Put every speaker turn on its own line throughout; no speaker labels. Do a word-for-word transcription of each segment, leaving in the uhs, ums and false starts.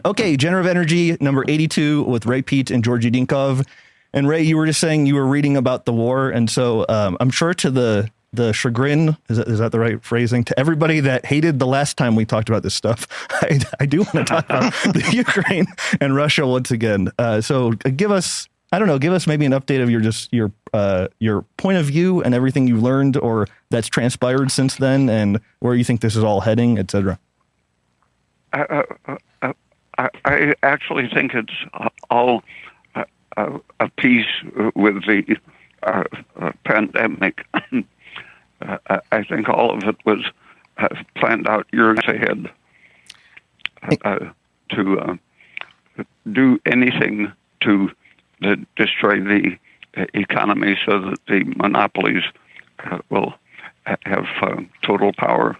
Okay, Generative Energy, number eighty-two with Ray Peat and Georgi Dinkov. And Ray, you were just saying you were reading about the war. And so um, I'm sure to the the chagrin, is that, is that the right phrasing? To everybody that hated the last time we talked about this stuff, I, I do want to talk about the Ukraine and Russia once again. Uh, so give us, I don't know, give us maybe an update of your just your uh, your point of view and everything you learned or that's transpired since then and where you think this is all heading, et cetera.
Uh, uh, uh, I, I actually think it's all uh, uh, a piece with the uh, uh, pandemic. uh, I think all of it was uh, planned out years ahead uh, to uh, do anything to, to destroy the economy so that the monopolies uh, will have uh, total power.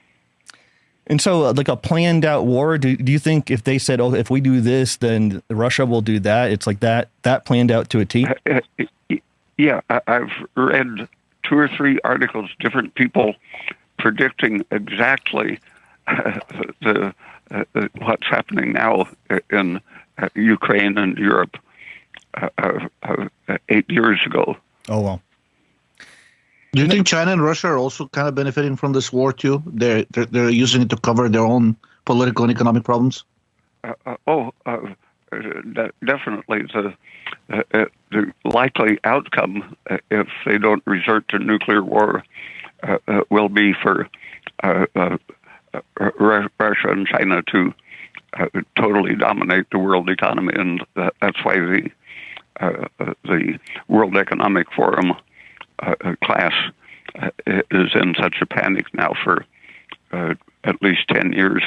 And so, uh, like a planned out war, do, do you think if they said, oh, if we do this, then Russia will do that, it's like that, that planned out to a T?
Uh, yeah, I've read two or three articles, different people predicting exactly uh, the uh, what's happening now in uh, Ukraine and Europe uh, uh, uh, eight years ago.
Oh, well.
Do you think China and Russia are also kind of benefiting from this war too? They're they're, they're using it to cover their own political and economic problems.
Uh, uh, oh, uh, de- definitely. The uh, the likely outcome, uh, if they don't resort to nuclear war, uh, uh, will be for uh, uh, uh, Russia and China to uh, totally dominate the world economy, and uh, that's why the uh, the World Economic Forum Uh, class uh, is in such a panic now for uh, at least ten years.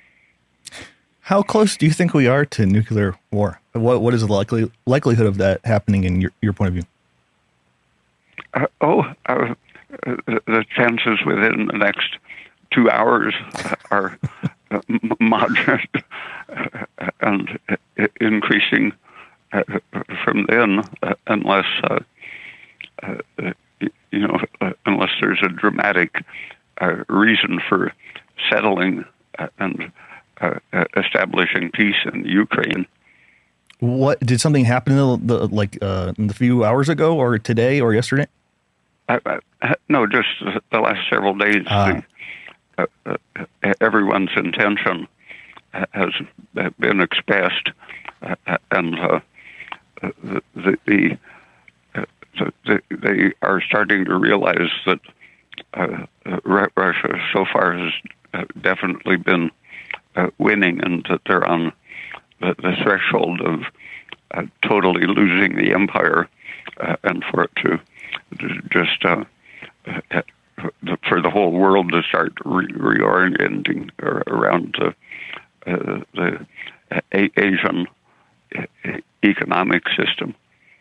How close do you think we are to nuclear war? What What is the likely, likelihood of that happening in your, your point of view?
Uh, oh, uh, the, the chances within the next two hours are uh, moderate uh, and uh, increasing uh, from then, uh, unless uh, Uh, you know, uh, unless there's a dramatic uh, reason for settling uh, and uh, establishing peace in Ukraine.
What did something happen in the, the like uh, in the few hours ago, or today, or yesterday?
Uh, uh, no, just the last several days.
Ah.
The, uh, uh, everyone's intention has been expressed, uh, and uh, the, the, the they are starting to realize that uh, Russia so far has definitely been uh, winning, and that they're on the, the threshold of uh, totally losing the empire, uh, and for it to just uh, uh, for the whole world to start re- reorienting around uh, uh, the Asian economic system.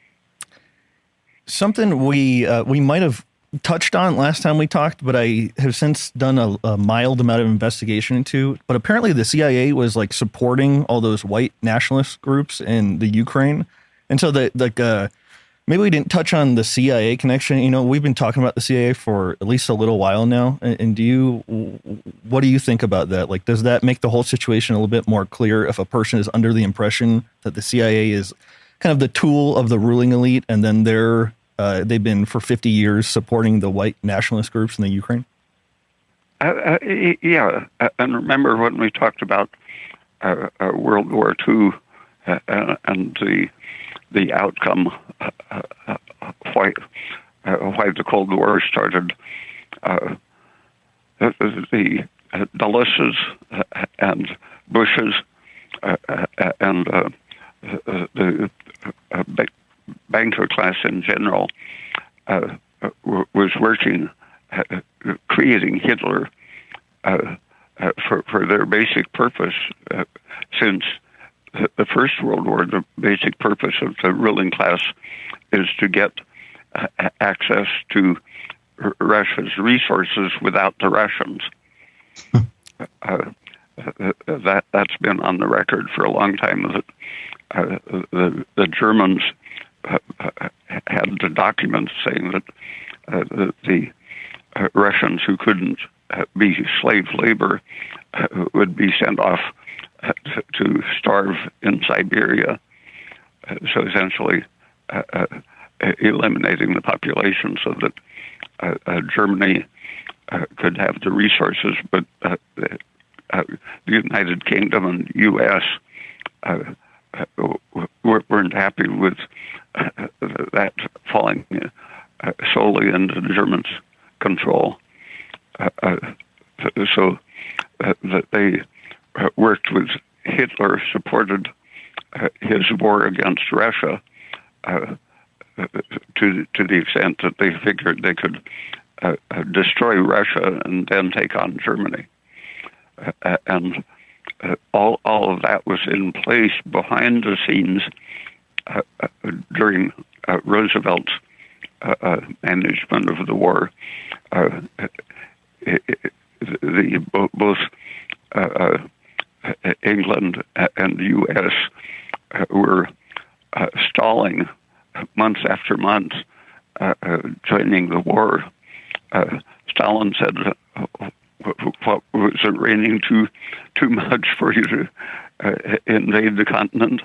Something we uh, we might have touched on last time we talked, but I have since done a, a mild amount of investigation into. But apparently the C I A was like supporting all those white nationalist groups in the Ukraine. And so the like uh, maybe we didn't touch on the C I A connection. You know, we've been talking about the C I A for at least a little while now. And, and do you, what do you think about that? Like, does that make the whole situation a little bit more clear if a person is under the impression that the C I A is kind of the tool of the ruling elite, and then they're Uh, they've been for fifty years supporting the white nationalist groups in the Ukraine?
Uh, uh, yeah, uh, and remember when we talked about uh, uh, World War Two uh, and the the outcome, uh, uh, why uh, why the Cold War started. Uh, the the uh, Dulles and Bushes uh, uh, and uh, uh, the uh, banker class in general uh, uh, was working, uh, creating Hitler uh, uh, for, for their basic purpose. Uh, since the First World War, the basic purpose of the ruling class is to get uh, access to R- Russia's resources without the Russians. uh, uh, that, that's been on the record for a long time, that uh, the, the Germans uh, had the documents saying that uh, the, the uh, Russians who couldn't uh, be slave labor uh, would be sent off uh, to, to starve in Siberia. Uh, so essentially uh, uh, eliminating the population so that uh, uh, Germany uh, could have the resources, but uh, uh, the United Kingdom and U S uh, uh, weren't happy with uh, that falling uh, solely into the Germans' control. Uh, uh, so uh, that they uh, worked with Hitler, supported uh, his war against Russia uh, to to the extent that they figured they could uh, uh, destroy Russia and then take on Germany. Uh, and uh, all all of that was in place behind the scenes uh, uh, during uh, Roosevelt's uh, uh, management of the war. Uh, it, it, the both uh, uh, England and the U S uh, were uh, stalling months after months, uh, uh, joining the war. Uh, Stalin said, uh, "What, was it raining too too much for you to uh, invade the continent?"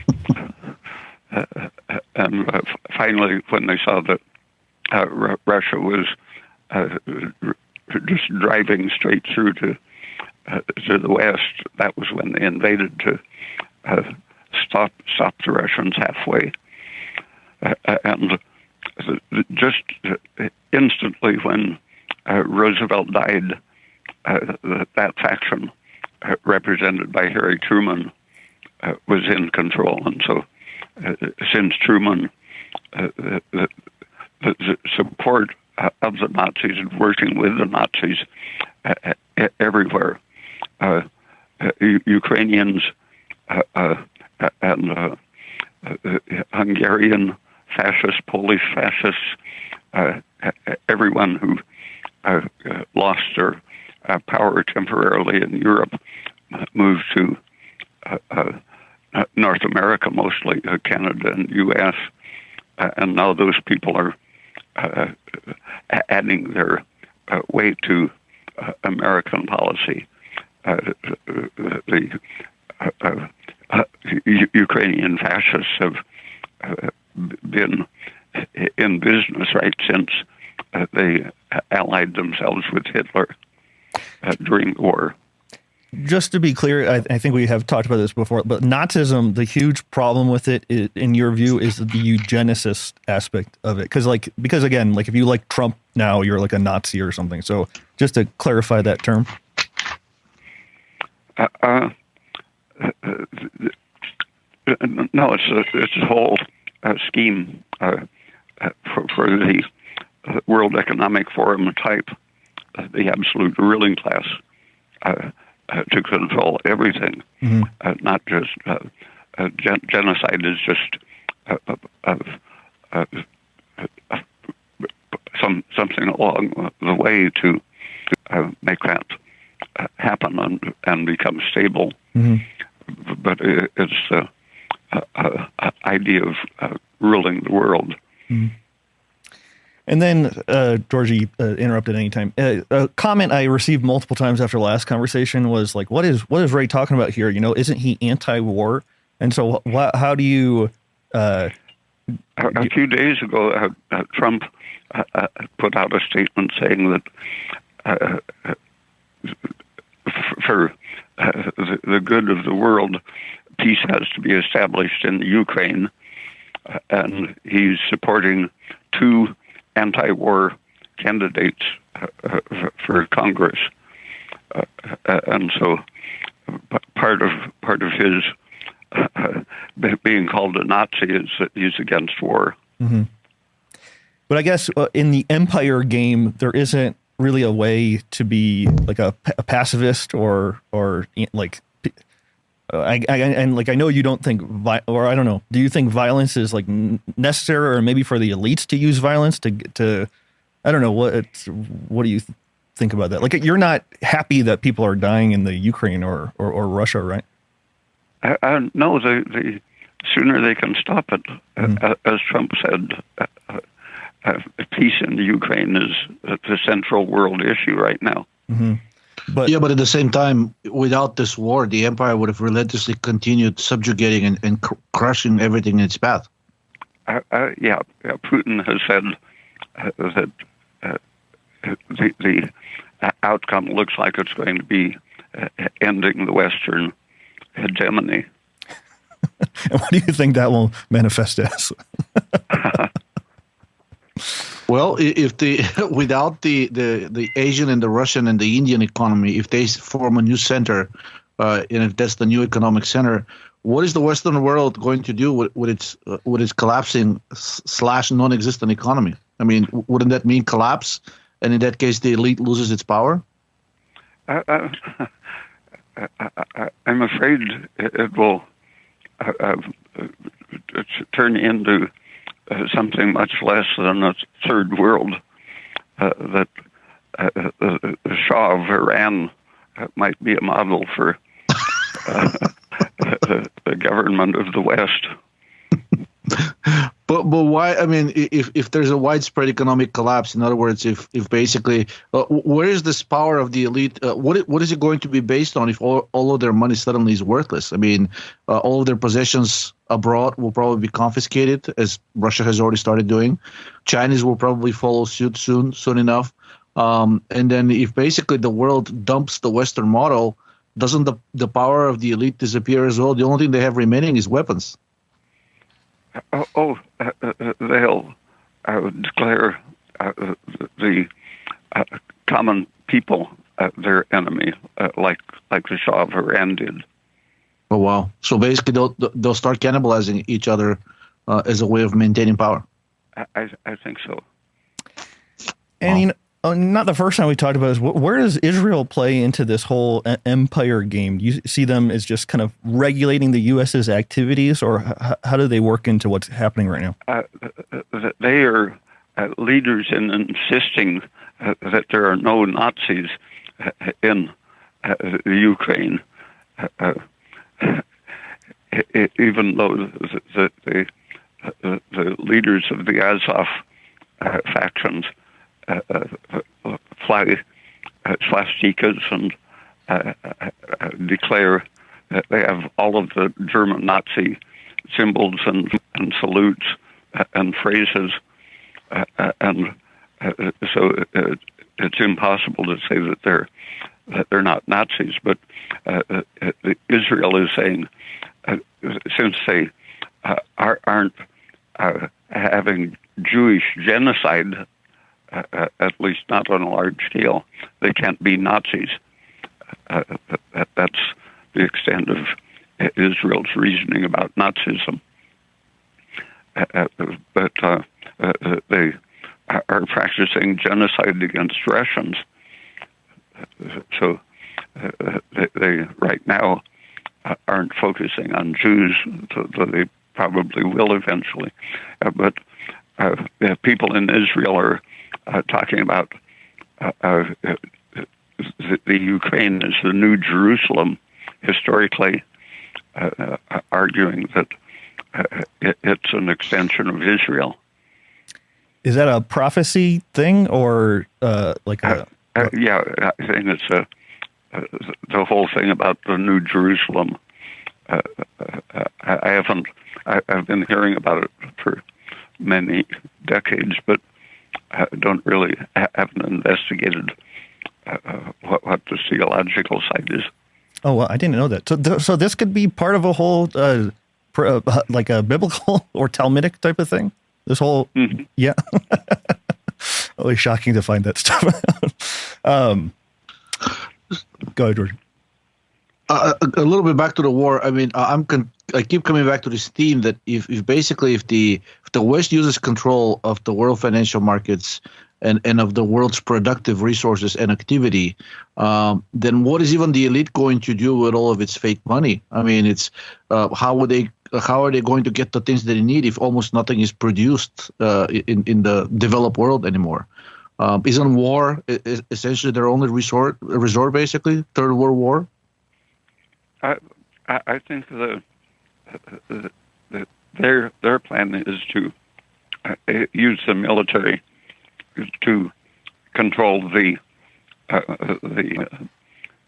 uh, and uh, finally, when they saw that uh, R- Russia was uh, just driving straight through to uh, to the west, that was when they invaded to uh, stop stop the Russians halfway. Uh, and just instantly when uh, Roosevelt died, uh, that faction, uh, represented by Harry Truman, uh, was in control. And so, uh, since Truman, uh, the, the, the support of the Nazis and working with the Nazis uh, everywhere, uh, uh, Ukrainians uh, uh, and uh, uh, Hungarian fascists, Polish fascists, uh, everyone who uh, uh, lost their uh, power temporarily in Europe uh, moved to uh, uh, North America, mostly uh, Canada and U S, uh, and now those people are uh, adding their uh, weight to uh, American policy. Uh, the uh, uh, uh, Ukrainian fascists have uh, been in business right since uh, they allied themselves with Hitler uh, during the war.
Just to be clear, I, I think we have talked about this before, but Nazism, the huge problem with it, is, in your view, is the eugenicist aspect of it. Because, like, because again, like if you like Trump now, you're like a Nazi or something. So, just to clarify that term.
Uh, uh, no, it's a, it's a whole uh, scheme uh, for, for the World Economic Forum type, uh, the absolute ruling class. Uh, Uh, to control everything, mm-hmm. uh, not just uh, uh, gen- genocide is just uh, uh, uh, uh, some something along the way to uh, make that uh, happen and, and become stable. Mm-hmm. But it, it's the uh, uh, uh, idea of uh, ruling the world.
Mm-hmm. And then, uh, Georgie, uh, interrupt at any time. Uh, a comment I received multiple times after last conversation was like, "What is what is Ray talking about here? You know, isn't he anti-war?" And so, wh- how do you? Uh,
a, a few days ago, uh, uh, Trump uh, uh, put out a statement saying that uh, uh, for uh, the, the good of the world, peace has to be established in the Ukraine, uh, and he's supporting two anti-war candidates uh, uh, for Congress, uh, uh, and so part of part of his uh, being called a Nazi is that he's against war.
Mm-hmm. But I guess uh, in the empire game, there isn't really a way to be like a, a pacifist or or like. I, I and like I know you don't think vi- or I don't know. Do you think violence is like necessary, or maybe for the elites to use violence to to I don't know what it's, what do you th- think about that? Like you're not happy that people are dying in the Ukraine or or, or Russia, right?
I, I no, the the sooner they can stop it, mm-hmm. uh, as Trump said, uh, uh, peace in the Ukraine is the central world issue right now.
Mm-hmm. But
yeah, but at the same time, without this war, the empire would have relentlessly continued subjugating and, and cr- crushing everything in its path.
Uh, uh, yeah, yeah, Putin has said uh, that uh, the, the outcome looks like it's going to be uh, ending the Western hegemony.
And what do you think that will manifest as?
Well, if the without the, the, the Asian and the Russian and the Indian economy, if they form a new center, uh, and if that's the new economic center, what is the Western world going to do with, with its uh, with its collapsing slash non-existent economy? I mean, wouldn't that mean collapse? And in that case, the elite loses its power?
Uh, uh, I, I'm afraid it will uh, uh, turn into uh, something much less than a third world. Uh, that uh, the, the Shah of Iran uh, might be a model for uh, the, the government of the West.
But but why? I mean, if if there's a widespread economic collapse, in other words, if if basically, uh, where is this power of the elite? Uh, what what is it going to be based on if all, all of their money suddenly is worthless? I mean, uh, all of their possessions abroad will probably be confiscated, as Russia has already started doing. Chinese will probably follow suit soon, soon enough. Um, and then if basically the world dumps the Western model, doesn't the the power of the elite disappear as well? The only thing they have remaining is weapons.
Oh, oh uh, uh, they'll uh, declare uh, the uh, common people uh, their enemy, uh, like like the Shah of Iran did.
Oh wow! So basically, they'll they'll start cannibalizing each other uh, as a way of maintaining power.
I I think so.
And wow. you know, uh, not the first time we talked about is where does Israel play into this whole empire game? Do you see them as just kind of regulating the U S's activities, or h- how do they work into what's happening right now?
Uh, they are uh, leaders in insisting uh, that there are no Nazis uh, in uh, the Ukraine, uh, even though the the, the, the, the leaders of the Azov uh, factions Uh, uh, fly uh, swastikas and uh, uh, declare that they have all of the German Nazi symbols and, and salutes uh, and phrases, uh, uh, and uh, so uh, it's impossible to say that they're that they're not Nazis. But uh, uh, Israel is saying, uh, since they uh, are, aren't uh, having Jewish genocide. Uh, at least not on a large scale, they can't be Nazis. Uh, that, that's the extent of Israel's reasoning about Nazism. Uh, but uh, uh, they are practicing genocide against Russians. So uh, they, they right now uh, aren't focusing on Jews, though they probably will eventually. Uh, but uh, people in Israel are Uh, talking about uh, uh, the, the Ukraine as the new Jerusalem, historically uh, uh, arguing that uh, it, it's an extension of Israel.
Is that a prophecy thing, or uh, like a?
Uh, uh, yeah, I think it's a, uh, the whole thing about the new Jerusalem. Uh, uh, I haven't. I, I've been hearing about it for many decades, but. I don't really haven't investigated uh, what, what the theological side is.
Oh, well, I didn't know that. So, th- so this could be part of a whole, uh, pr- uh, like a biblical or Talmudic type of thing. This whole, mm-hmm. yeah. Always shocking to find that stuff out. um, go ahead, George.
Uh, a, a little bit back to the war. I mean, I'm con- I keep coming back to this theme that if, if basically if the if the West uses control of the world financial markets and, and of the world's productive resources and activity, um, then what is even the elite going to do with all of its fake money? I mean, it's uh, how would they how are they going to get the things that they need if almost nothing is produced uh, in in the developed world anymore? Um, isn't war essentially their only resort resort basically? Third World War.
I, I think the, the, the their their plan is to uh, use the military to control the uh, the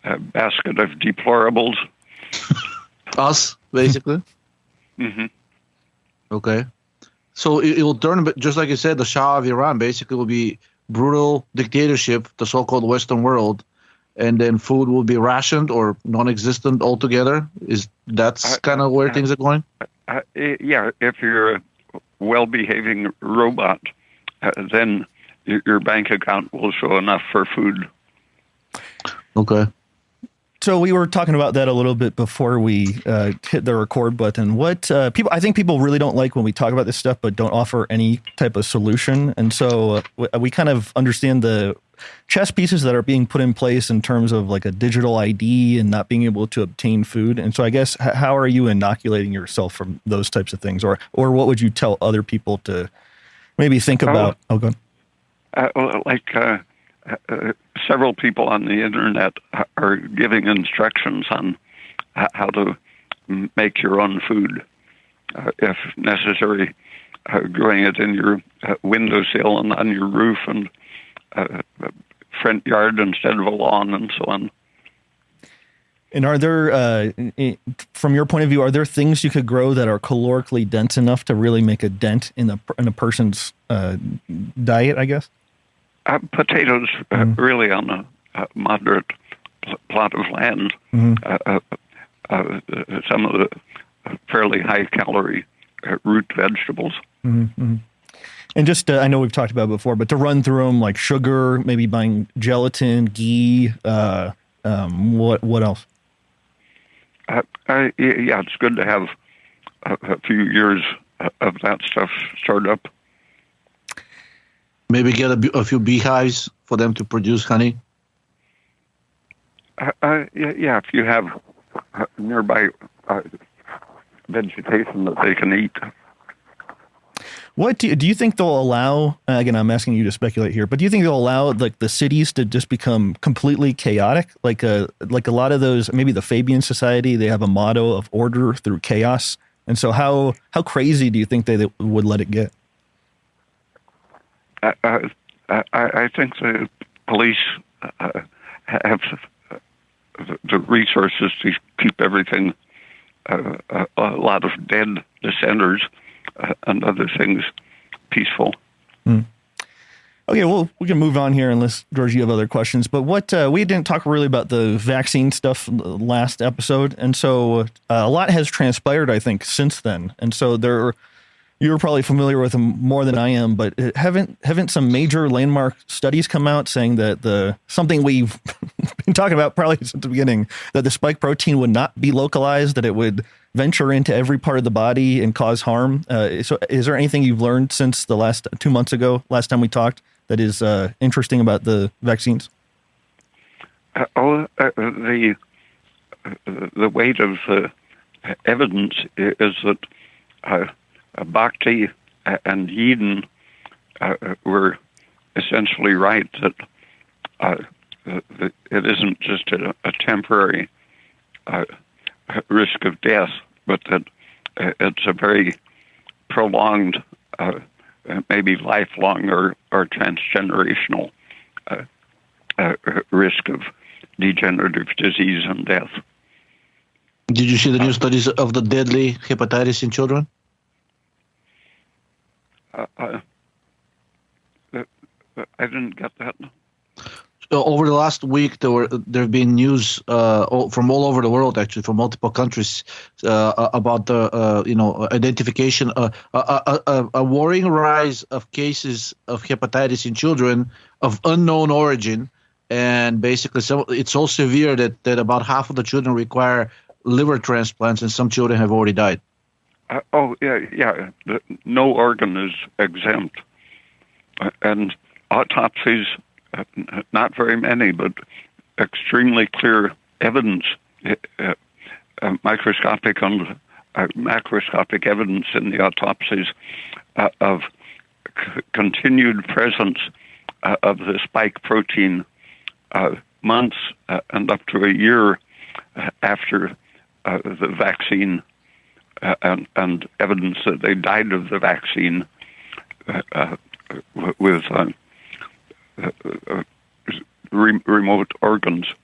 a basket of deplorables.
Us, basically.
Mm-hmm.
Okay. So it, it will turn, just like you said, the Shah of Iran basically will be brutal dictatorship, the so-called Western world, and then food will be rationed or non-existent altogether. Is that's uh, kind of where uh, things are going?
Uh, yeah, if you're a well-behaving robot, uh, then your bank account will show enough for food.
Okay.
So we were talking about that a little bit before we uh, hit the record button. What uh, people, I think people really don't like when we talk about this stuff, but don't offer any type of solution. And so uh, we kind of understand the chess pieces that are being put in place in terms of like a digital I D and not being able to obtain food. And so I guess how are you inoculating yourself from those types of things, or or what would you tell other people to maybe think about? Oh, go
ahead. Uh, like. Uh, Uh, several people on the internet are giving instructions on how to make your own food, uh, if necessary, uh, growing it in your uh, windowsill and on your roof and uh, front yard instead of a lawn and so on.
And are there, uh, from your point of view, are there things you could grow that are calorically dense enough to really make a dent in a, in a person's uh, diet, I guess?
Uh, potatoes, uh, mm-hmm. really on a, a moderate pl- plot of land. Mm-hmm. Uh, uh, uh, some of the fairly high-calorie uh, root vegetables.
Mm-hmm. And just, uh, I know we've talked about it before, but to run through them, like sugar, maybe buying gelatin, ghee, uh, um, what what else?
Uh, uh, yeah, it's good to have a, a few years of that stuff stored up.
Maybe get a, a few beehives for them to produce honey.
Uh, uh, yeah, yeah, if you have uh, nearby uh, vegetation that they can eat.
What do you, do you think they'll allow? Uh, again, I'm asking you to speculate here, but do you think they'll allow like the cities to just become completely chaotic? Like a like a lot of those, maybe the Fabian Society, they have a motto of order through chaos. And so, how how crazy do you think they, they would let it get?
Uh, uh, I, I think the police uh, have the, the resources to keep everything, uh, a, a lot of dead dissenters uh, and other things, peaceful.
Hmm. Okay, well, we can move on here unless, George, you have other questions. But what uh, we didn't talk really about the vaccine stuff last episode. And so uh, a lot has transpired, I think, since then. And so there You're probably familiar with them more than I am, but haven't haven't some major landmark studies come out saying that the something we've been talking about probably since the beginning, that the spike protein would not be localized, that it would venture into every part of the body and cause harm. Uh, so is there anything you've learned since the last two months ago, last time we talked, that is uh, interesting about the vaccines?
Uh, oh, uh, the uh, the weight of the evidence is that Uh, Uh, Bhakti and Eden uh, were essentially right that uh, that it isn't just a, a temporary uh, risk of death, but that it's a very prolonged, uh, maybe lifelong or, or transgenerational uh, uh, risk of degenerative disease and death.
Did you see the new studies of the deadly hepatitis in children?
Uh, uh, I didn't get that.
So over the last week, there were there have been news uh, from all over the world, actually, from multiple countries, uh, about the uh, you know identification, uh, a, a, a worrying rise of cases of hepatitis in children of unknown origin, and basically, so it's so severe that that about half of the children require liver transplants, and some children have already died.
Uh, oh, yeah, yeah. The, no organ is exempt. Uh, and autopsies, uh, not very many, but extremely clear evidence, uh, uh, microscopic and uh, macroscopic evidence in the autopsies uh, of c- continued presence uh, of the spike protein uh, months uh, and up to a year uh, after uh, the vaccine. Uh, and, and evidence that they died of the vaccine uh, uh, with uh, uh, re- remote organs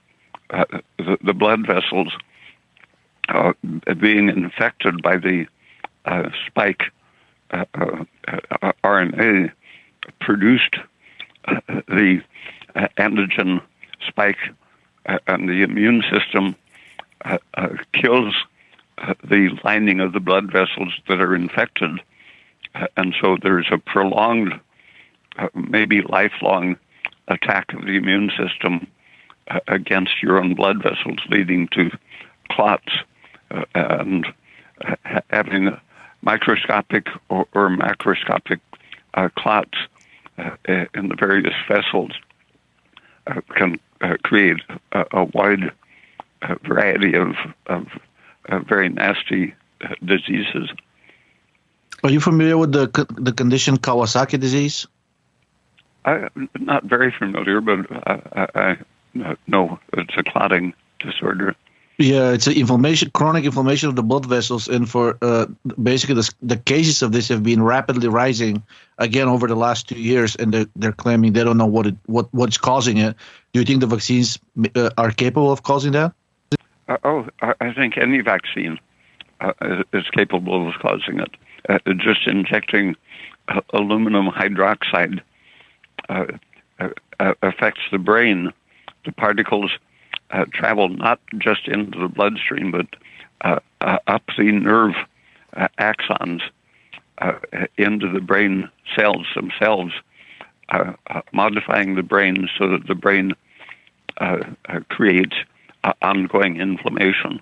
uh, the, the blood vessels uh, being infected by the uh, spike uh, uh, R N A produced uh, the uh, antigen spike, uh, and the immune system uh, uh, kills uh, the lining of the blood vessels that are infected. Uh, and so there's a prolonged, uh, maybe lifelong attack of the immune system uh, against your own blood vessels, leading to clots uh, and uh, having microscopic or, or macroscopic uh, clots uh, in the various vessels uh, can uh, create a, a wide uh, variety of, of uh, very nasty uh, diseases.
Are you familiar with the the condition Kawasaki disease?
I'm not very familiar, but I, I, I know it's a clotting disorder.
Yeah, it's an inflammation, chronic inflammation of the blood vessels, and for uh, basically the, the cases of this have been rapidly rising again over the last two years, and they're, they're claiming they don't know what it, what what's causing it. Do you think the vaccines uh, are capable of causing that?
Uh, oh, I think any vaccine uh, is capable of causing it. Uh, just injecting uh, aluminum hydroxide uh, uh, affects the brain. The particles uh, travel not just into the bloodstream, but uh, uh, up the nerve uh, axons uh, into the brain cells themselves, uh, uh, modifying the brain so that the brain uh, uh, creates uh, ongoing inflammation.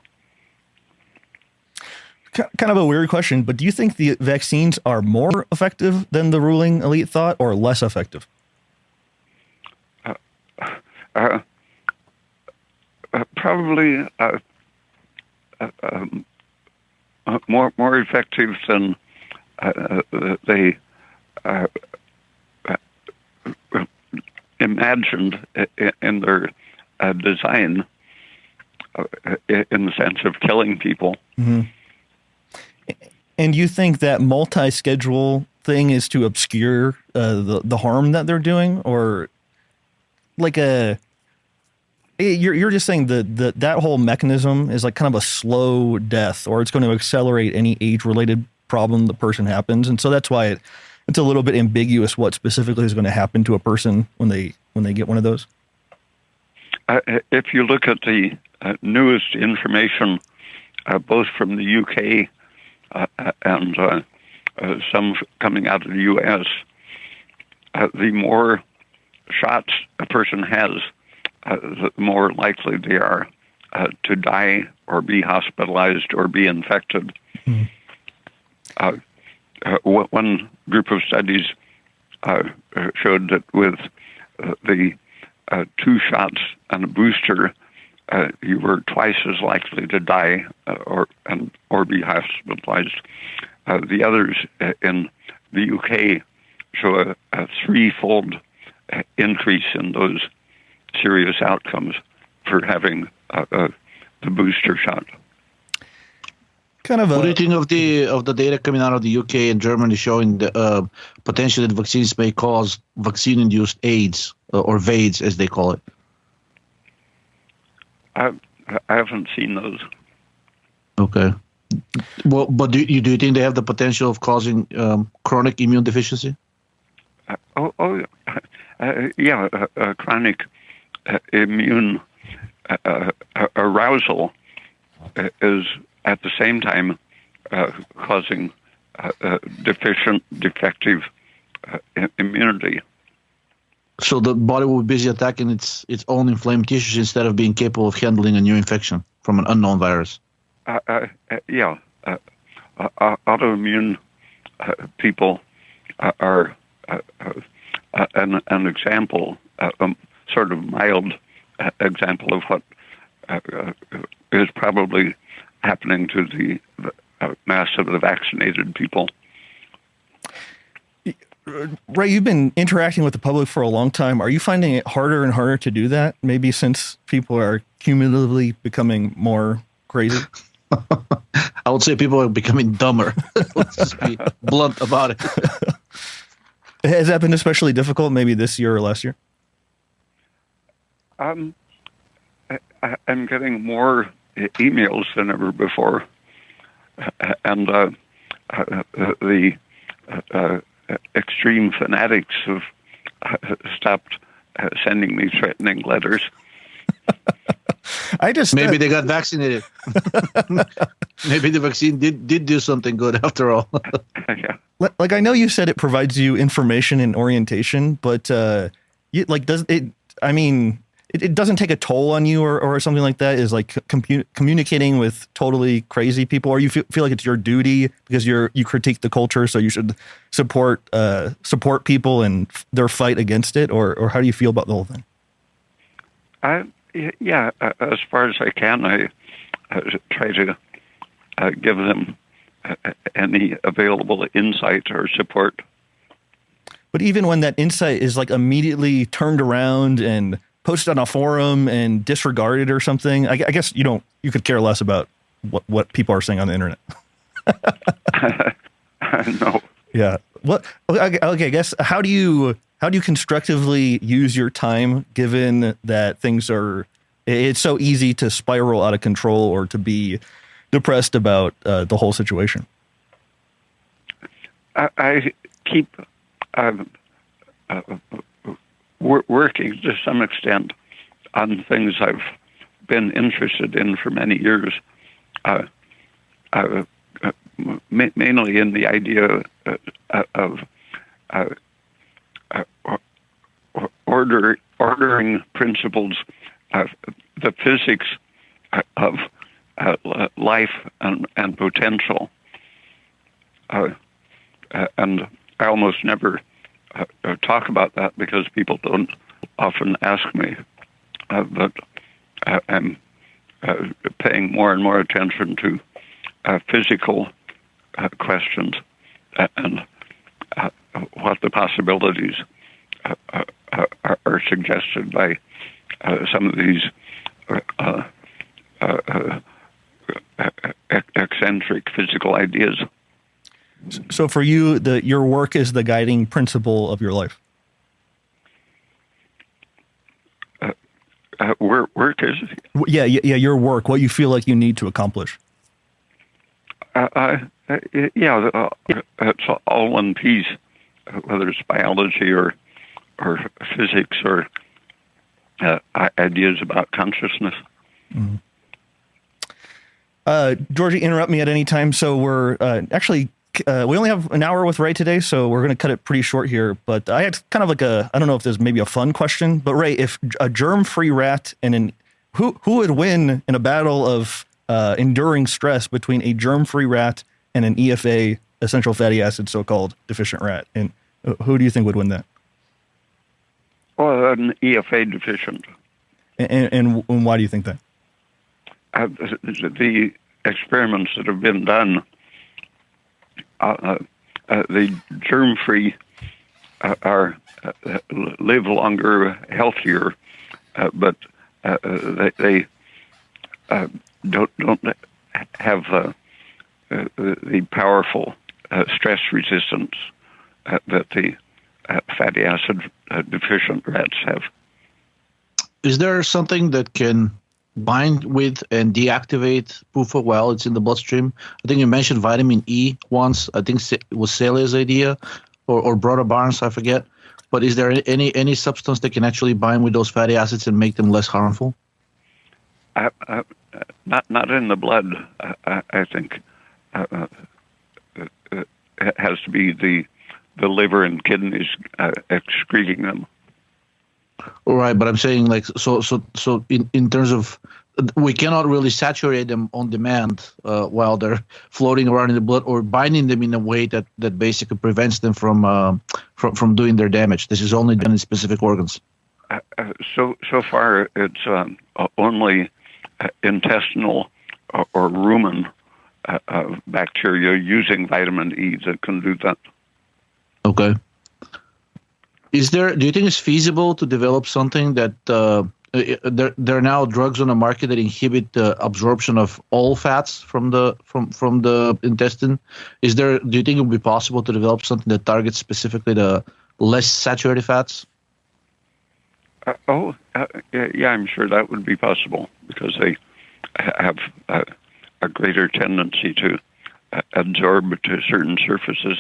Kind of a weird question, but do you think the vaccines are more effective than the ruling elite thought, or less effective?
Uh, uh, uh, probably uh, uh, um, uh, more more effective than uh, they uh, uh, imagined in their uh, design, uh, in the sense of killing people.
Mm-hmm. And you think that multi-schedule thing is to obscure uh, the the harm that they're doing, or like a you're you're just saying that that that whole mechanism is like kind of a slow death, or it's going to accelerate any age-related problem the person happens, and so that's why it it's a little bit ambiguous what specifically is going to happen to a person when they when they get one of those.
Uh, if you look at the uh, newest information, uh, both from the U K. Uh, and uh, uh, some coming out of the U S, uh, the more shots a person has, uh, the more likely they are uh, to die or be hospitalized or be infected. Mm-hmm. Uh, uh, one group of studies uh, showed that with uh, the uh, two shots and a booster, Uh, you were twice as likely to die uh, or and or be hospitalized. Uh, the others uh, in the U K show a, a threefold uh, increase in those serious outcomes for having uh, uh, the booster shot.
Kind of. A, what do you think of the of the data coming out of the U K and Germany showing the uh, potential that vaccines may cause vaccine-induced AIDS uh, or V A I D S, as they call it?
I, I haven't seen those.
Okay. Well, but do you do you think they have the potential of causing um, chronic immune deficiency?
Uh, oh, oh, uh, yeah. Uh, uh, chronic uh, immune uh, uh, arousal is at the same time uh, causing uh, uh, deficient, defective uh, immunity.
So the body will be busy attacking its its own inflamed tissues instead of being capable of handling a new infection from an unknown virus.
Uh, uh, uh, yeah, uh, uh, autoimmune uh, people uh, are uh, uh, an, an example, uh, a sort of mild uh, example of what uh, uh, is probably happening to the uh, mass of the vaccinated people.
Ray, you've been interacting with the public for a long time. Are you finding it harder and harder to do that? Maybe since people are cumulatively becoming more crazy?
I would say people are becoming dumber. Let's just be blunt about it.
Has that been especially difficult maybe this year or last year?
Um, I, I'm getting more emails than ever before, and uh, uh, the uh, extreme fanatics have stopped sending me threatening letters.
I just
maybe
uh,
they got vaccinated. Maybe the vaccine did did do something good after all.
Yeah.
Like, I know you said it provides you information and orientation, but uh, you, like, does it? I mean, it, it doesn't take a toll on you, or, or something like that. Is like compu- communicating with totally crazy people, or you feel, feel like it's your duty because you're you critique the culture, so you should support uh, support people and their fight against it, or or how do you feel about the whole thing?
I yeah, as far as I can, I uh, try to uh, give them uh, any available insight or support.
But even when that insight is like immediately turned around and posted on a forum and disregarded or something, I, I guess you don't, you could care less about what, what people are saying on the internet.
No.
Yeah. What? Okay, okay. I guess how do you how do you constructively use your time, given that things are? It's so easy to spiral out of control or to be depressed about uh, the whole situation.
I, I keep um, uh, wor- working to some extent on things I've been interested in for many years. Uh, uh, uh, ma- mainly in the idea uh, of uh, uh, order ordering principles of the physics of uh, life and, and potential. Uh, uh, and I almost never uh, uh, talk about that because people don't often ask me. Uh, but uh, I'm uh, paying more and more attention to uh, physical uh, questions and uh, what the possibilities uh, uh, are, are suggested by uh, some of these uh, uh, uh, uh, eccentric physical ideas.
So for you, the your work is the guiding principle of your life.
Uh, uh, work, work is
Yeah, yeah, yeah. Your work, what you feel like you need to accomplish.
Uh, uh, yeah, uh, it's all one piece, whether it's biology or or physics or uh, ideas about consciousness.
Mm-hmm. Uh, Georgie, interrupt me at any time. So we're uh, actually uh, we only have an hour with Ray today, so we're going to cut it pretty short here. But I had kind of like a I don't know if there's maybe a fun question, but Ray, if a germ-free rat and an who who would win in a battle of uh, enduring stress between a germ-free rat and an E F A, essential fatty acid, so-called deficient rat, and who do you think would win that?
Well, an E F A deficient.
And, and, and why do you think that?
Uh, the experiments that have been done, uh, uh, the germ-free uh, are uh, live longer, healthier, uh, but uh, they, they uh, don't don't have uh, uh, the powerful uh, stress resistance uh, that the uh, fatty acid uh, deficient rats have.
Is there something that can bind with and deactivate P U F A while it's in the bloodstream? I think you mentioned vitamin E once. I think it was Celia's idea, or, or Broda Barnes, I forget. But is there any any substance that can actually bind with those fatty acids and make them less harmful?
Uh, uh, not not in the blood. Uh, I, I think uh, uh, uh, it has to be the the liver and kidneys uh, excreting them.
All right, but I'm saying like so so so in, in terms of we cannot really saturate them on demand uh, while they're floating around in the blood or binding them in a way that, that basically prevents them from uh, from from doing their damage. This is only done in specific organs.
Uh, uh, so so far, it's um, only uh, intestinal or, or rumen uh, uh, bacteria using vitamin E that can do that.
Okay. Is there? Do you think it's feasible to develop something that uh, there there are now drugs on the market that inhibit the absorption of all fats from the from from the intestine? Is there? Do you think it would be possible to develop something that targets specifically the less saturated fats?
Uh, oh, uh, yeah, I'm sure that would be possible because they have uh, a greater tendency to uh, absorb to certain surfaces.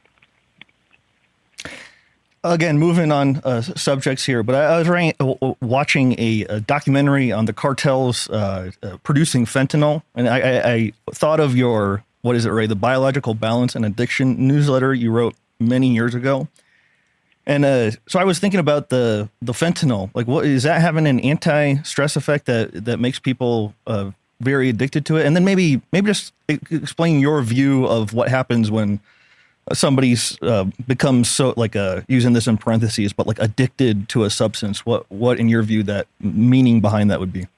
Again, moving on uh, subjects here, but I, I was writing, uh, watching a, a documentary on the cartels uh, uh, producing fentanyl, and I, I, I thought of your, what is it, Ray, the Biological Balance and Addiction newsletter you wrote many years ago. And uh, so I was thinking about the the fentanyl. Like, what is that having an anti-stress effect that that makes people uh, very addicted to it? And then maybe maybe just explain your view of what happens when somebody's uh, becomes so like uh, using this in parentheses, but like addicted to a substance. What what in your view that meaning behind that would be?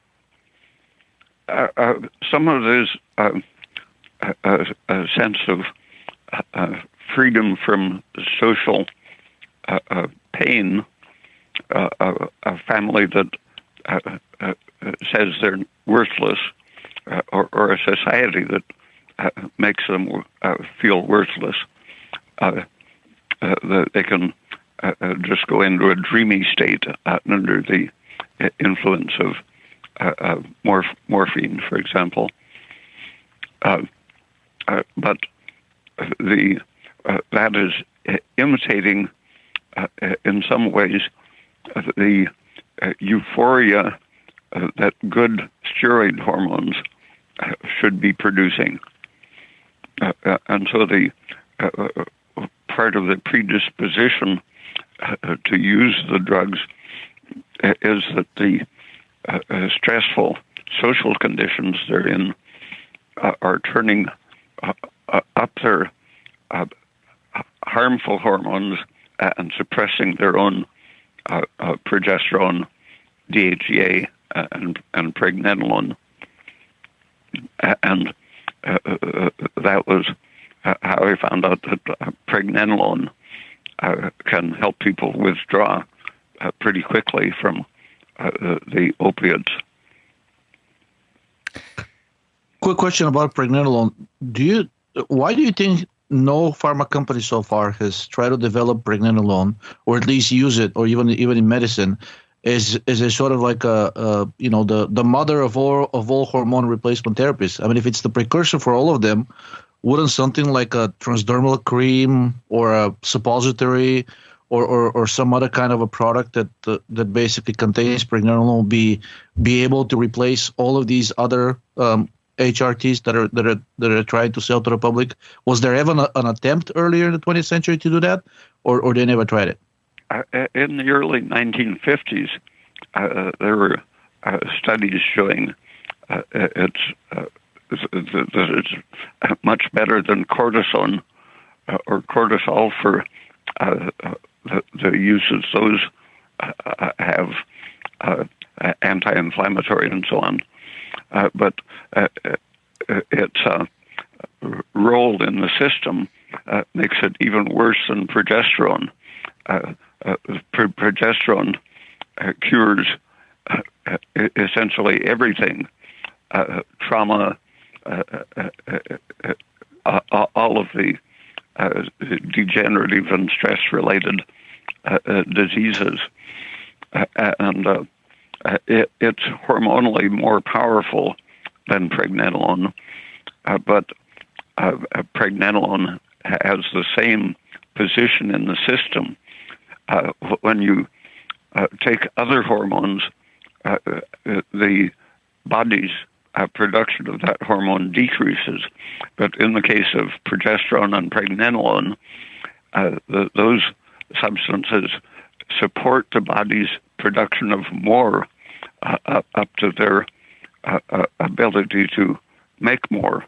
Uh, uh, some of it is uh, a, a sense of uh, freedom from social Uh, uh, pain, uh, uh, a family that uh, uh, says they're worthless, uh, or, or a society that uh, makes them uh, feel worthless, uh, uh, that they can uh, uh, just go into a dreamy state uh, under the influence of uh, uh, morph- morphine, for example. Uh, uh, but the uh, that is imitating, Uh, in some ways, uh, the uh, euphoria uh, that good steroid hormones uh, should be producing. Uh, uh, and so the uh, uh, part of the predisposition uh, to use the drugs uh, is that the uh, uh, stressful social conditions they're in uh, are turning uh, uh, up their uh, harmful hormones and suppressing their own uh, uh, progesterone, D H E A, uh, and, and pregnenolone. And uh, uh, that was uh, how I found out that uh, pregnenolone uh, can help people withdraw uh, pretty quickly from uh, the opiates.
Quick question about pregnenolone. Do you? Why do you think no pharma company so far has tried to develop pregnenolone, or at least use it, or even even in medicine, is is a sort of like a, a you know the the mother of all of all hormone replacement therapies? I mean, if it's the precursor for all of them, wouldn't something like a transdermal cream or a suppository, or or, or some other kind of a product that uh, that basically contains pregnenolone be be able to replace all of these other um, H R Ts that are that are that are trying to sell to the public? Was there ever an, an attempt earlier in the twentieth century to do that, or or they never tried it?
Uh, in the early nineteen fifties, uh, there were uh, studies showing uh, it's uh, that it's much better than cortisone uh, or cortisol for uh, the, the uses those uh, have, uh, anti-inflammatory and so on. Uh, but uh, its uh, role in the system uh, makes it even worse than progesterone. Uh, uh, pro- progesterone uh, cures uh, uh, essentially everything, uh, trauma, uh, uh, uh, uh, uh, all of the uh, degenerative and stress-related uh, uh, diseases. Uh, and uh, Uh, it, it's hormonally more powerful than pregnenolone, uh, but uh, pregnenolone has the same position in the system. Uh, when you uh, take other hormones, uh, the body's uh, production of that hormone decreases. But in the case of progesterone and pregnenolone, uh, the, those substances support the body's production of more uh, up, up to their uh, uh, ability to make more.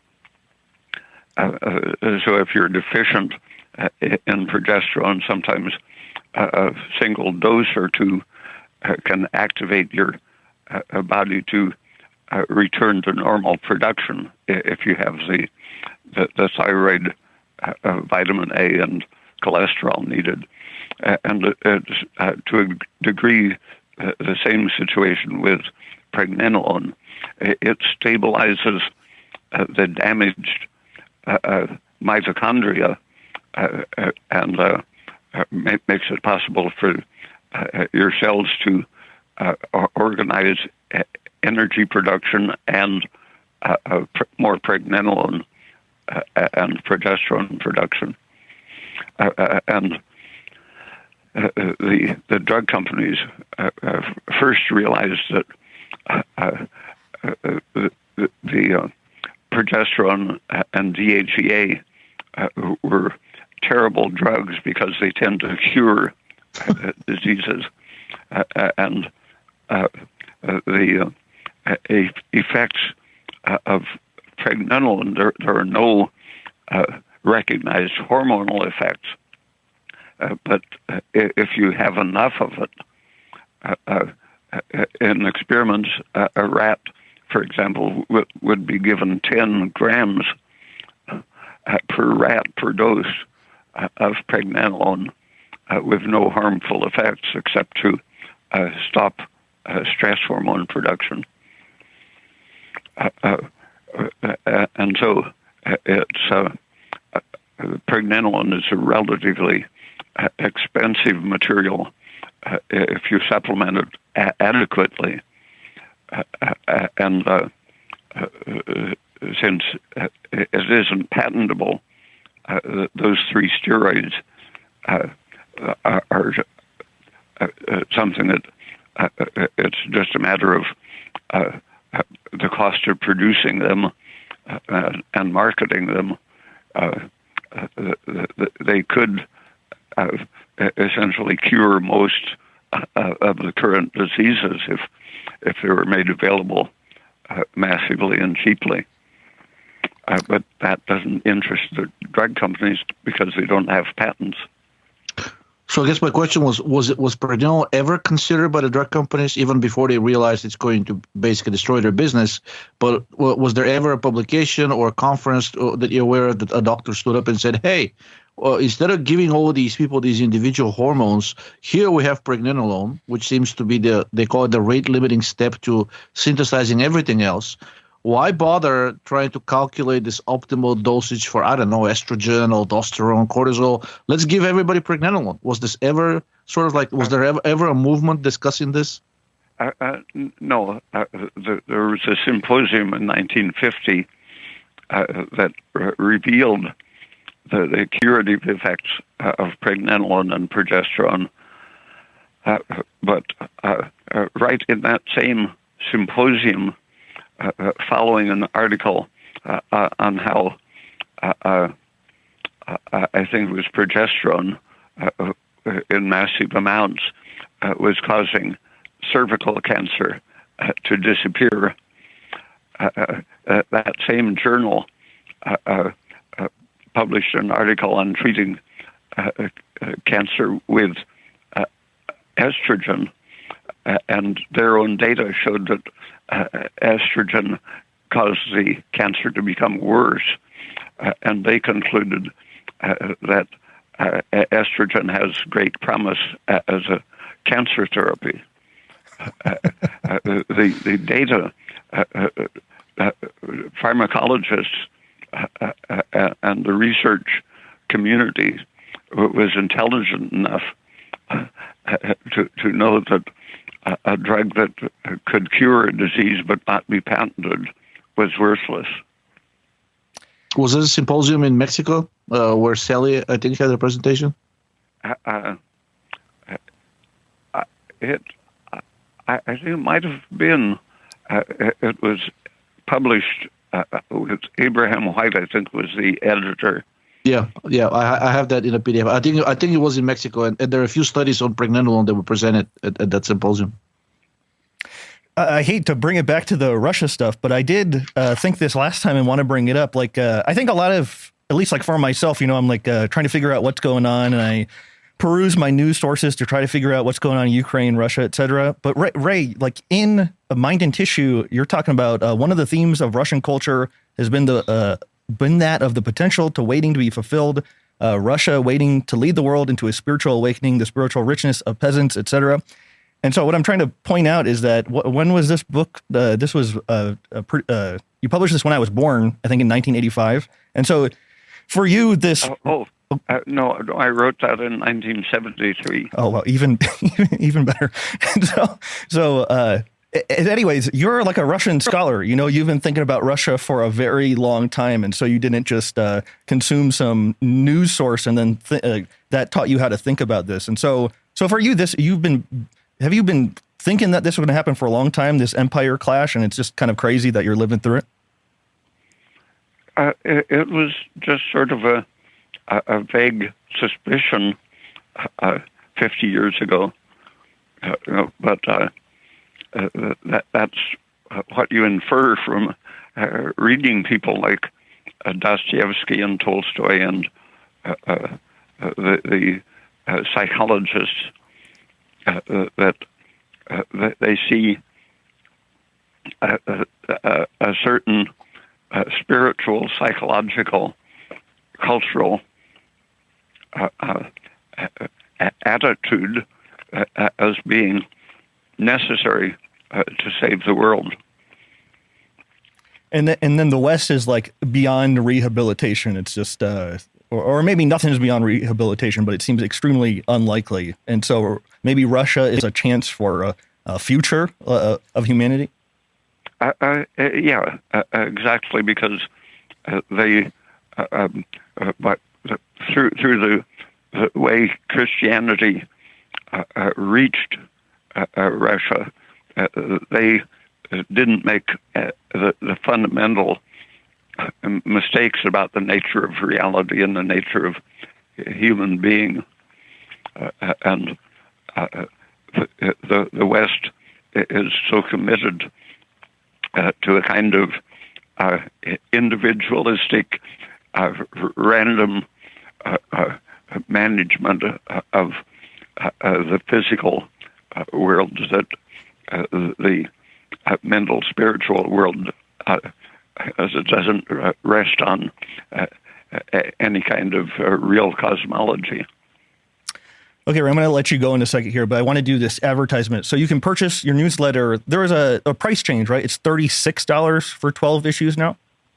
Uh, uh, so if you're deficient uh, in progesterone, sometimes uh, a single dose or two uh, can activate your uh, body to uh, return to normal production if you have the the, the thyroid, uh, uh, vitamin A, and cholesterol needed. Uh, and it's uh, to a degree uh, the same situation with pregnenolone. It stabilizes uh, the damaged uh, uh, mitochondria uh, uh, and uh, uh, makes it possible for uh, your cells to uh, organize energy production and uh, uh, pr- more pregnenolone uh, and progesterone production. Uh, uh, and uh, the the drug companies uh, uh, first realized that uh, uh, uh, the, the uh, progesterone and D H E A uh, were terrible drugs because they tend to cure uh, diseases, uh, and uh, uh, the uh, effects uh, of pregnenolone. There, there are no uh, recognized hormonal effects, uh, but uh, if you have enough of it, uh, uh, in experiments, uh, a rat, for example, w- would be given ten grams uh, per rat per dose uh, of pregnenolone uh, with no harmful effects except to uh, stop uh, stress hormone production. Uh, uh, uh, and so uh, it's uh, uh, pregnenolone is a relatively uh, expensive material uh, if you supplement it a- adequately. Uh, uh, and uh, uh, since uh, it isn't patentable, uh, those three steroids uh, are, are uh, something that uh, it's just a matter of uh, the cost of producing them uh, and marketing them. Uh, uh, they could uh, essentially cure most uh, of the current diseases if if they were made available uh, massively and cheaply. Uh, but that doesn't interest the drug companies because they don't have patents.
So I guess my question was, was it was pregnenolone ever considered by the drug companies even before they realized it's going to basically destroy their business? But was there ever a publication or a conference that you're aware of that a doctor stood up and said, hey, well, instead of giving all these people these individual hormones, here we have pregnenolone, which seems to be the, they call it the rate-limiting step to synthesizing everything else. Why bother trying to calculate this optimal dosage for, I don't know, estrogen, aldosterone, cortisol? Let's give everybody pregnenolone. Was this ever sort of like, was there ever, ever a movement discussing this?
Uh, uh, no. Uh, the, there was a symposium in nineteen fifty uh, that re- revealed the, the curative effects uh, of pregnenolone and progesterone. Uh, but uh, uh, right in that same symposium, Uh, uh, following an article uh, uh, on how uh, uh, uh, I think it was progesterone uh, uh, in massive amounts uh, was causing cervical cancer uh, to disappear. Uh, uh, uh, that same journal uh, uh, uh, published an article on treating uh, uh, cancer with uh, estrogen, uh, and their own data showed that Uh, estrogen caused the cancer to become worse, uh, and they concluded uh, that uh, estrogen has great promise uh, as a cancer therapy. Uh, uh, the the data, uh, uh, uh, pharmacologists uh, uh, uh, and the research community was intelligent enough uh, uh, to to know that a drug that could cure a disease but not be patented was worthless.
Was there a symposium in Mexico uh, where Sally, I think, had a presentation?
Uh, uh, it, I, I think it might have been. Uh, it was published uh, with Abraham White, I think, was the editor.
Yeah, yeah, I, I have that in a P D F. I think I think it was in Mexico, and, and there are a few studies on pregnenolone that were presented at, at that symposium.
I hate to bring it back to the Russia stuff, but I did uh, think this last time and want to bring it up. Like, uh, I think a lot of, at least like for myself, you know, I'm like uh, trying to figure out what's going on, and I peruse my news sources to try to figure out what's going on in Ukraine, Russia, et cetera. But Ray, Ray, like in Mind and Tissue, you're talking about uh, one of the themes of Russian culture has been the uh, been that of the potential to waiting to be fulfilled. Uh, Russia waiting to lead the world into a spiritual awakening, the spiritual richness of peasants, et cetera. And so what I'm trying to point out is that w- when was this book? Uh, this was uh, a pre- uh, you published this when I was born, I think in nineteen eighty-five. And so for you, this
oh, oh Uh, no, I wrote that in nineteen seventy-three.
Oh, well, even even better. And so, so uh, anyways, you're like a Russian scholar. You know, you've been thinking about Russia for a very long time, and so you didn't just uh, consume some news source and then th- uh, that taught you how to think about this. And so, so for you, this you've been have you been thinking that this was going to happen for a long time? This empire clash, and it's just kind of crazy that you're living through it.
Uh, it, it was just sort of a a, a vague suspicion uh, fifty years ago, uh, you know, but uh, uh, that that's what you infer from uh, reading people like uh, Dostoevsky and Tolstoy and uh, uh, the, the uh, psychologists uh, uh, that, uh, that they see a, a, a certain uh, spiritual, psychological, cultural uh, uh, attitude uh, as being necessary uh, to save the world.
And, th- and then the West is like beyond rehabilitation. It's just, uh, or, or maybe nothing is beyond rehabilitation, but it seems extremely unlikely. And so maybe Russia is a chance for a, a future uh, of humanity.
Uh, uh, yeah, uh, exactly, because uh, they, uh, um, uh, but through through the, the way Christianity uh, uh, reached uh, uh, Russia, uh, they didn't make uh, the, the fundamental mistakes about the nature of reality and the nature of human being, uh, and uh, the, the the West is so committed uh, to a kind of uh, individualistic, uh, random uh, uh, management of uh, uh, the physical uh, world that uh, the uh, mental, spiritual world, uh, as it doesn't uh, rest on uh, any kind of uh, real cosmology.
Okay, Ray, I'm going to let you go in a second here, but I want to do this advertisement. So you can purchase your newsletter. There is a, a price change, right? It's thirty-six dollars for twelve issues now?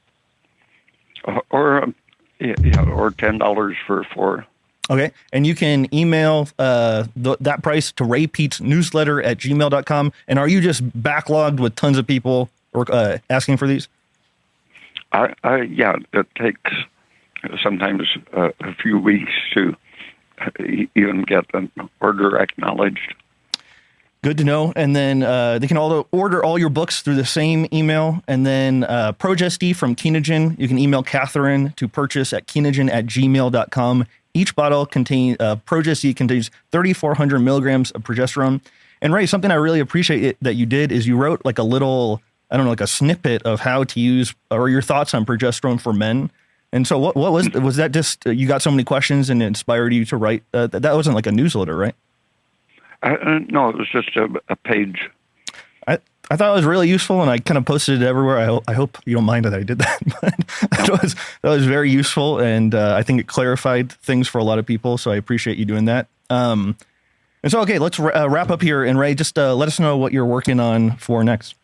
Uh, or um, yeah, or ten dollars for four.
Okay, and you can email uh, th- that price to Ray Peat's newsletter at gmail dot com. And are you just backlogged with tons of people or, uh, asking for these?
I, I, yeah, it takes sometimes uh, a few weeks to even get an order acknowledged.
Good to know. And then uh, they can all order all your books through the same email. And then uh, Progesty from Kenogen, you can email Catherine to purchase at kenogen at gmail dot com. Each bottle contains, uh, Progesty contains thirty-four hundred milligrams of progesterone. And Ray, something I really appreciate it, that you did is you wrote like a little, I don't know, like a snippet of how to use, or your thoughts on progesterone for men. And so what, what was, was that just, uh, you got so many questions and it inspired you to write? Uh, that, that wasn't like a newsletter, right?
Uh, no, it was just a, a page.
I, I thought it was really useful, and I kind of posted it everywhere. I, ho- I hope you don't mind that I did that, but that was, that was very useful. And uh, I think it clarified things for a lot of people. So I appreciate you doing that. Um, and so, okay, let's uh, wrap up here. And Ray, just uh, let us know what you're working on for next.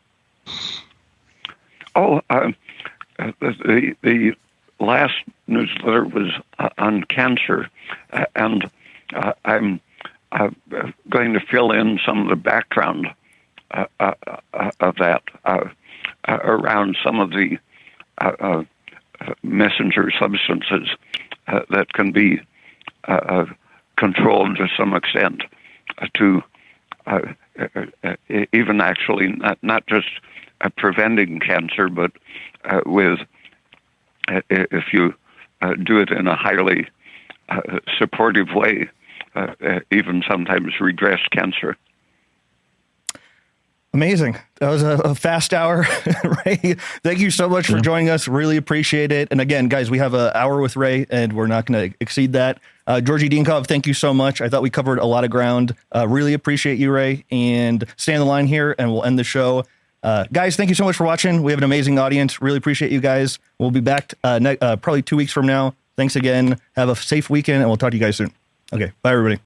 Oh, uh, the, the last newsletter was uh, on cancer, uh, and uh, I'm uh, going to fill in some of the background uh, uh, uh, of that uh, uh, around some of the uh, uh, messenger substances uh, that can be uh, uh, controlled to some extent uh, to uh, uh, uh, even actually not, not just uh, preventing cancer, but uh, with uh, if you uh, do it in a highly uh, supportive way, uh, uh, even sometimes regress cancer.
Amazing. That was a, a fast hour. Ray, thank you so much for yeah. joining us. Really appreciate it. And again, guys, we have an hour with Ray, and we're not going to exceed that. Uh, Georgy Dinkov, thank you so much. I thought we covered a lot of ground. Uh, really appreciate you, Ray. And stay on the line here, and we'll end the show. Uh, guys, thank you so much for watching. We have an amazing audience. Really appreciate you guys. We'll be back uh, ne- uh, probably two weeks from now. Thanks again. Have a safe weekend, and we'll talk to you guys soon. Okay. Bye, everybody.